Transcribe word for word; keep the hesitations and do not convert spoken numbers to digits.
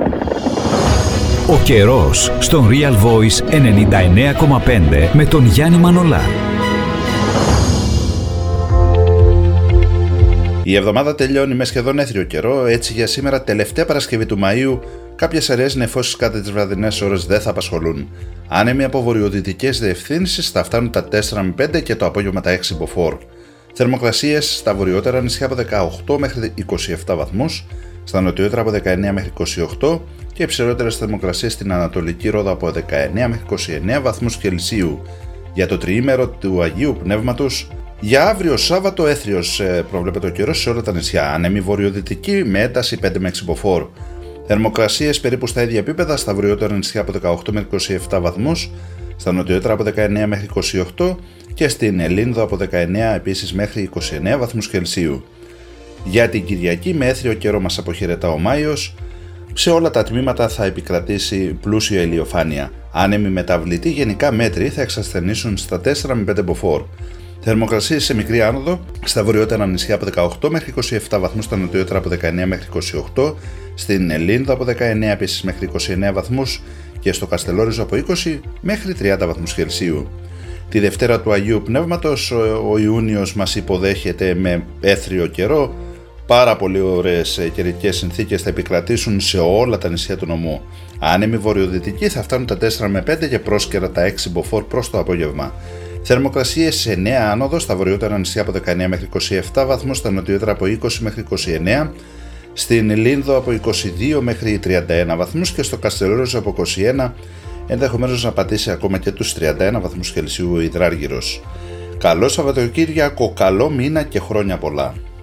Ο καιρός στον Real Voice ενενήντα εννέα κόμμα πέντε με τον Γιάννη Μανολά. Η εβδομάδα τελειώνει με σχεδόν έθριο καιρό, έτσι για σήμερα, τελευταία Παρασκευή του Μαΐου, κάποιες αραιές νεφώσεις κατά τις βραδινές ώρες δεν θα απασχολούν. Άνεμοι από βορειοδυτικές διευθύνσεις θα φτάνουν τα τέσσερα με πέντε και το απόγευμα τα έξι μποφόρ. Θερμοκρασίες στα βορειότερα νησιά από δεκαοκτώ μέχρι είκοσι επτά βαθμούς, στα νοτιότερα από δεκαεννέα μέχρι είκοσι οκτώ και υψηλότερες θερμοκρασίες στην Ανατολική Ρόδο από δεκαεννέα μέχρι είκοσι εννέα βαθμούς Κελσίου. Για το τριήμερο του Αγίου Πνεύματος, για αύριο Σάββατο έθριος προβλέπεται ο καιρός σε όλα τα νησιά, άνεμη βορειοδυτική με ένταση πέντε με έξι μποφόρ. Θερμοκρασίες περίπου στα ίδια επίπεδα στα βορειότερα νησιά από δεκαοκτώ μέχρι είκοσι επτά βαθμούς, στα νοτιότερα από δεκαεννέα μέχρι είκοσι οκτώ και στην Ελλήνδο από δεκαεννέα επίσης μέχρι είκοσι εννέα βαθμούς Κελσίου. Για την Κυριακή με έθριο καιρό μας αποχαιρετά ο Μάιος. Σε όλα τα τμήματα θα επικρατήσει πλούσια ηλιοφάνεια. Άνεμοι μεταβλητοί γενικά μέτροι θα εξασθενήσουν στα τέσσερα με πέντε μποφόρ. Θερμοκρασίες σε μικρή άνοδο στα βορειότερα νησιά από δεκαοκτώ μέχρι είκοσι επτά βαθμούς, στα νοτιότερα από δεκαεννέα μέχρι είκοσι οκτώ, στην Ελλήνδο από δεκαεννέα επίσης μέχρι είκοσι εννέα βαθμούς και στο Καστελόριζο από είκοσι μέχρι τριάντα βαθμούς Κελσίου. Τη Δευτέρα του Αγίου Πνεύματος ο Ιούνιος μας υποδέχεται με έθριο καιρό. Πάρα πολύ ωραίες καιρικές συνθήκες θα επικρατήσουν σε όλα τα νησιά του νομού. Άνεμοι βορειοδυτικοί θα φτάνουν τα τέσσερα με πέντε και πρόσκαιρα τα έξι μποφόρ προς το απόγευμα. Θερμοκρασίες σε νέα άνοδο στα βορειότερα νησιά από δεκαεννέα μέχρι είκοσι επτά βαθμούς, στα νοτιότερα από είκοσι μέχρι είκοσι εννέα, στην Ελλήνδο από είκοσι δύο μέχρι τριάντα ένα βαθμούς και στο Καστελόριζο από είκοσι ένα, ενδεχομένως να πατήσει ακόμα και τους τριάντα ένα βαθμούς Κελσίου ο υδράργυρος. Καλό Σαββατοκύριακο, καλό μήνα και χρόνια πολλά.